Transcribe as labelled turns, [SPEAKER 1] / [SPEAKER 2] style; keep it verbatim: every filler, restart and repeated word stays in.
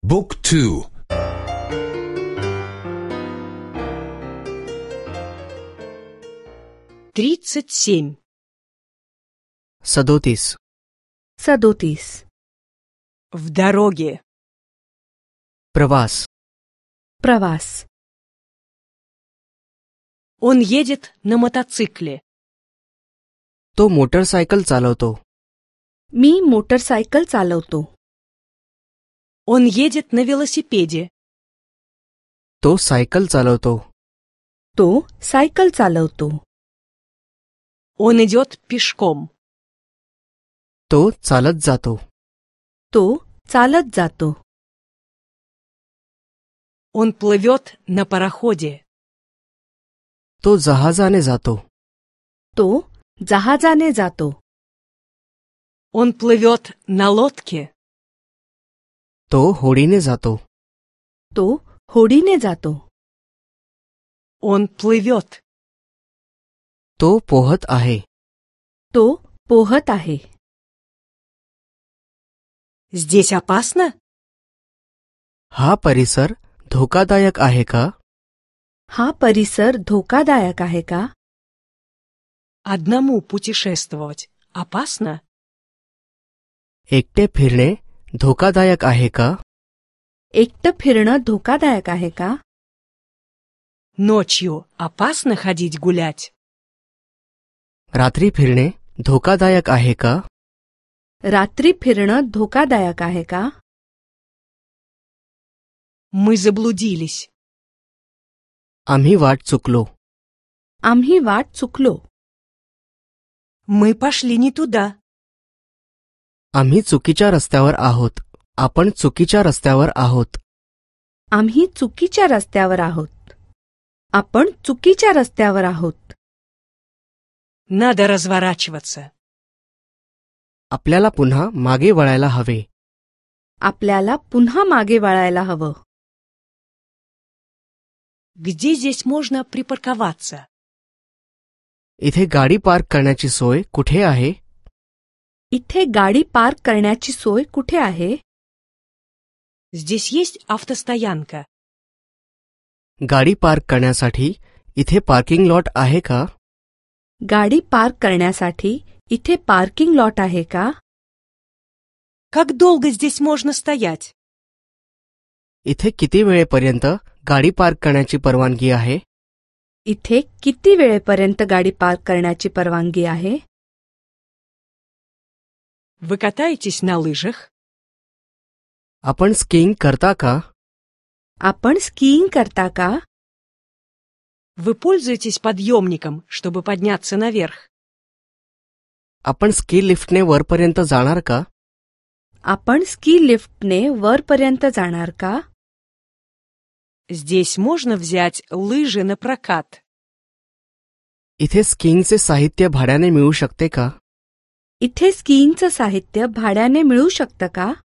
[SPEAKER 1] Book two.
[SPEAKER 2] тридцать семь.
[SPEAKER 3] सदोतीस.
[SPEAKER 4] सदोतीस.
[SPEAKER 2] В дороге.
[SPEAKER 3] प्रवास.
[SPEAKER 4] प्रवास.
[SPEAKER 2] Он едет на мотоцикле.
[SPEAKER 3] तो मोटरसायकल चालवतो.
[SPEAKER 4] मी मोटरसायकल चालवतो.
[SPEAKER 2] Он едет на велосипеде.
[SPEAKER 3] तो सायकल चालवतो.
[SPEAKER 4] तो सायकल चालवतो.
[SPEAKER 2] Он идет пешком.
[SPEAKER 3] तो चालत जातो.
[SPEAKER 4] तो चालत जातो.
[SPEAKER 2] Он плывет на пароходе.
[SPEAKER 3] तो जहाजाने जातो.
[SPEAKER 4] तो जहाजाने जातो.
[SPEAKER 2] Он плывет на лодке.
[SPEAKER 3] तो होडीने जातो.
[SPEAKER 4] तो होडीने जातो.
[SPEAKER 2] Он плывет.
[SPEAKER 3] तो पोहत आहे.
[SPEAKER 4] तो पोहत आहे.
[SPEAKER 2] Здесь опасно?
[SPEAKER 3] हा परिसर धोकादायक आहे का?
[SPEAKER 4] हा परिसर धोकादायक आहे का?
[SPEAKER 2] Одному путешествовать опасно?
[SPEAKER 3] एकटे फिरणे धोकादायक आहे का?
[SPEAKER 4] एकटं फिरणं धोकादायक आहे का?
[SPEAKER 2] Ночью опасно ходить гулять?
[SPEAKER 3] रात्री फिरणे धोकादायक आहे का?
[SPEAKER 4] रात्री फिरणं धोकादायक आहे का?
[SPEAKER 2] Мы заблудились.
[SPEAKER 3] आम्ही वाट चुकलो.
[SPEAKER 4] आम्ही वाट चुकलो.
[SPEAKER 2] Мы пошли не туда.
[SPEAKER 3] आम्ही चुकीच्या रस्त्यावर आहोत. आपण चुकीच्या रस्त्यावर आहोत.
[SPEAKER 4] आम्ही चुकीच्या रस्त्यावर आहोत. आपण चुकीच्या रस्त्यावर आहोत.
[SPEAKER 2] Надо разворачиваться.
[SPEAKER 3] आपल्याला पुन्हा मागे वळायला हवे.
[SPEAKER 4] आपल्याला पुन्हा मागे वळायला हवं.
[SPEAKER 2] Где здесь можно припарковаться?
[SPEAKER 3] इथे गाडी पार्क करण्याची सोय कुठे आहे?
[SPEAKER 4] इथे गाडी पार्क करण्याची सोय कुठे आहे?
[SPEAKER 2] Здесь есть автостоянка.
[SPEAKER 3] गाडी पार्क करण्यासाठी इथे पार्किंग लॉट आहे का?
[SPEAKER 4] गाडी पार्क करण्यासाठी इथे पार्किंग लॉट आहे का?
[SPEAKER 2] Как долго здесь можно стоять?
[SPEAKER 3] इथे किती वेळेपर्यंत गाडी पार्क करण्याची परवानगी आहे?
[SPEAKER 4] इथे किती वेळेपर्यंत गाडी पार्क करण्याची परवानगी आहे?
[SPEAKER 2] Вы катаетесь на лыжах?
[SPEAKER 3] आपण स्कीइंग करता का?
[SPEAKER 4] आपण स्कीइंग करता का?
[SPEAKER 2] Вы пользуетесь подъемником, чтобы подняться наверх?
[SPEAKER 3] आपण स्की लिफ्टने वरपर्यंत जाणार का?
[SPEAKER 4] आपण स्की लिफ्टने वरपर्यंत जाणार का?
[SPEAKER 2] Здесь можно взять лыжи на прокат.
[SPEAKER 3] इथे स्कीइंगचे साहित्य भाड्याने मिळू शकते का?
[SPEAKER 4] इथे स्कीइंगचं साहित्य भाड्याने मिळू शकतं का?